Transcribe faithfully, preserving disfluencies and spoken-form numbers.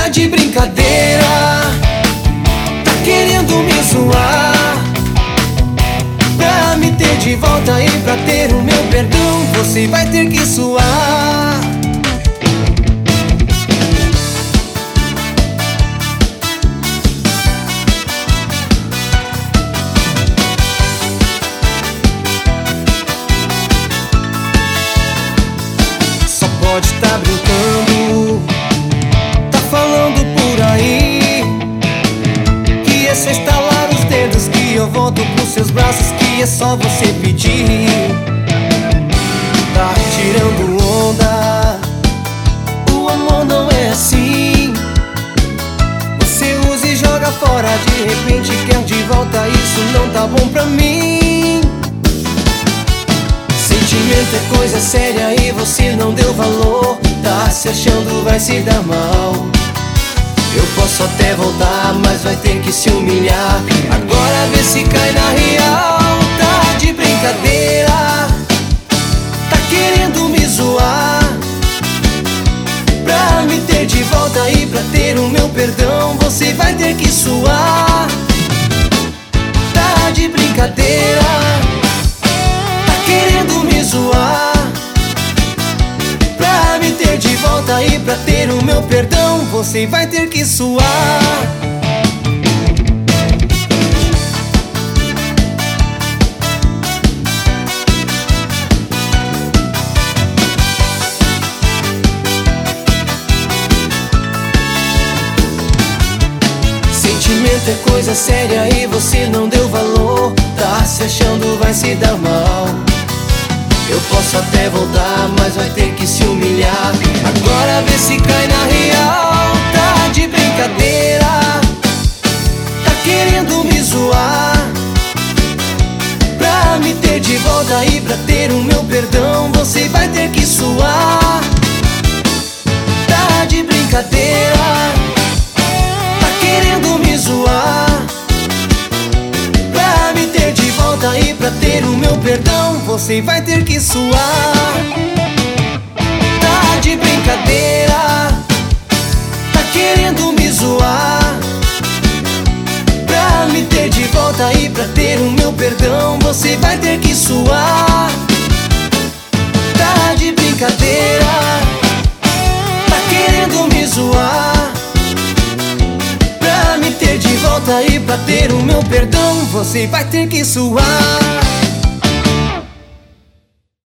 Tá de brincadeira, tá querendo me zoar. Pra me ter de volta e pra ter o meu perdão, você vai ter que suar. Só pode tá brincando, tá falando por aí que é só estalar os dedos que eu volto pros seus braços, que é só você pedir. Tá tirando onda, o amor não é assim. Você usa e joga fora, de repente quer de volta, isso não tá bom pra mim. Sentimento é coisa séria e você não deu valor. Tá se achando, vai se dar mal. Eu posso até voltar, mas vai ter que se humilhar. Agora vê se cai na real. Tá de brincadeira, tá querendo me zoar. Pra me ter de volta e pra ter o meu perdão, você vai ter que suar. Tá de brincadeira, tá querendo me zoar. Pra me ter de volta e pra ter o meu perdão, você vai ter que suar. Sentimento é coisa séria e você não deu valor. Tá se achando, vai se dar mal. Eu posso até voltar, mas vai ter que se humilhar. Agora vê se cai na real. Tá de brincadeira, tá querendo me zoar. Pra me ter de volta e pra ter o meu perdão, você vai ter que suar. Tá de brincadeira, tá querendo me zoar. Pra me ter de volta e pra ter o meu perdão, você vai ter que suar. Tá de brincadeira, tá querendo me zoar. Pra me ter de volta e pra ter o meu perdão, você vai ter que suar. Tá de brincadeira, tá querendo me zoar. Pra me ter de volta e pra ter o meu perdão, você vai ter que suar.